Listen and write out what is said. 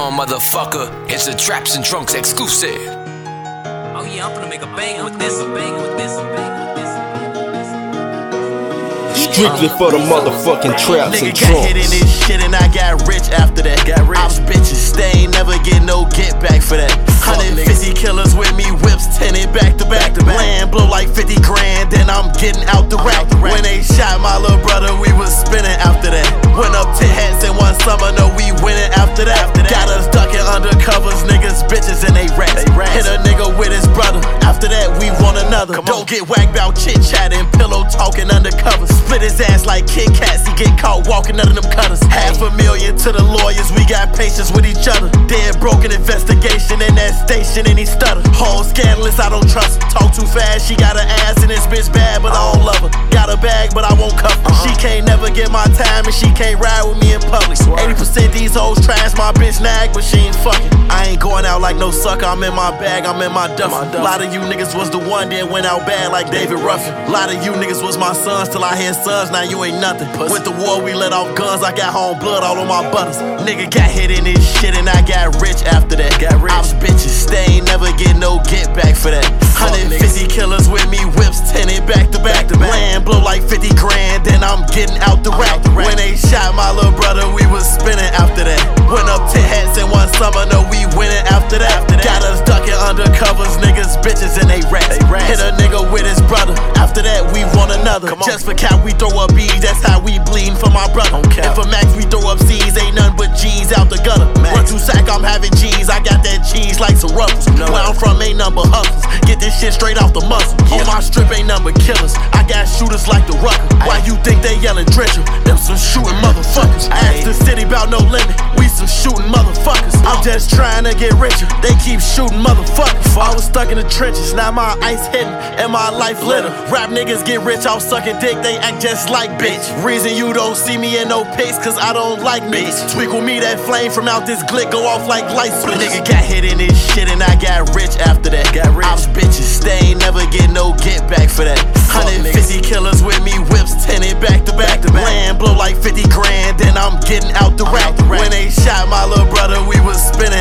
on, motherfucker. It's a Traps and Trunks exclusive. Oh yeah, I'm gonna make a bang with this. Strictly for the motherfucking traps and Nigga got hit in this shit and I got rich after that. I was bitches, they ain't never get no get back for that. 150 killers with me, whips tinted back to back. Land blow like 50 grand, then I'm getting out the rack. When they shot my little brother, we was spinning after that. Went up 10 hats in one summer, no, we winning after that. Got us ducking undercovers, niggas, bitches, and they rats. Hit a nigga with his brother, after that we want another. Don't get whacked about chit chatting, pillow talking undercover. Split his ass like Kit Kats, he get caught walking under them cutters. $500,000 to the lawyers, we got patience with each other. Dead broken investigation in that station and he stutter. Whole scandalous, I don't trust her. Talk too fast, she got her ass and this bitch bad, but I don't love her. Got a bag, but I won't cuff her. She can't never get my time and she can't ride with me in public. 80% these hoes trash, my bitch nag, but she ain't fucking. I ain't going out like no sucker, I'm in my bag, I'm in my duffel. A lot of you niggas was the one that went out bad like David Ruffin. A lot of you niggas was my sons till I had sons, now you ain't nothing. With the war we let off guns, I got home blood all on my butters. Nigga got hit in this shit and I got rich after that. I was bitches, they ain't never get no get back for that. 150 killers with me, whips tinted back to back. Land blow like 50 grand, then I'm getting out the rack. When they shot my little brother, we was spinning after that. Went up 10 hats in one summer, no, we winning after that. Got us ducking undercovers, niggas, bitches, and they rats. Hit a nigga with his brother, after that we want another. Just for cap we throw up B's, that's how we bleedin' for my brother. And for Max we throw up C's, ain't nothing but G's out the gutter. Run to sack, I'm having G's, I got that cheese like some ruffles. Where I'm from ain't nothing but hustlers, get this shit straight off the muscle. On my strip ain't nothing but killers, I got shooters like the Rucker. Why you think they yelling Drencher? Them some shooting motherfuckers. Ask the city about no limit, we some shooting motherfuckers. I'm just trying to get richer, they keep shooting motherfuckers. I was stuck in the trenches, now my ice hitting and my life litter. Rap niggas get rich off sucking dick, they act just like bitch. Reason you don't see me in no pics, cause I don't like niggas. Twinkle me that flame from out this glick, go off like light switch. Nigga got hit in this shit and I got rich after that. I was bitches, they ain't never get no get back for that. 150 killers with me, whips tinted back to back. Land blow like 50 grand, then I'm getting out the rack. When they shot my little brother, we was spinning